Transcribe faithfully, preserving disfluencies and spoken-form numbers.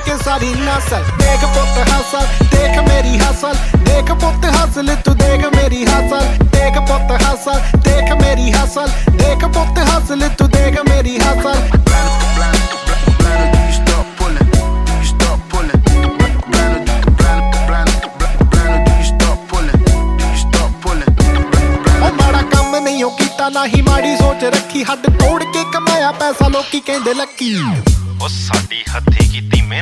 के सारी नस्ल। देख पुत हसल, देख मेरी हसल, देख पुत हसल, तू देख मेरी हसल। देख पुत हसल, देख मेरी हसल, देख पुत हसल, तू देख मेरी हसल। ना ही माड़ी सोच रखी, हद तोड़ के कमाया पैसा लोकी कहंदे लकी। ओ साडी हत्थी कीती मेहनत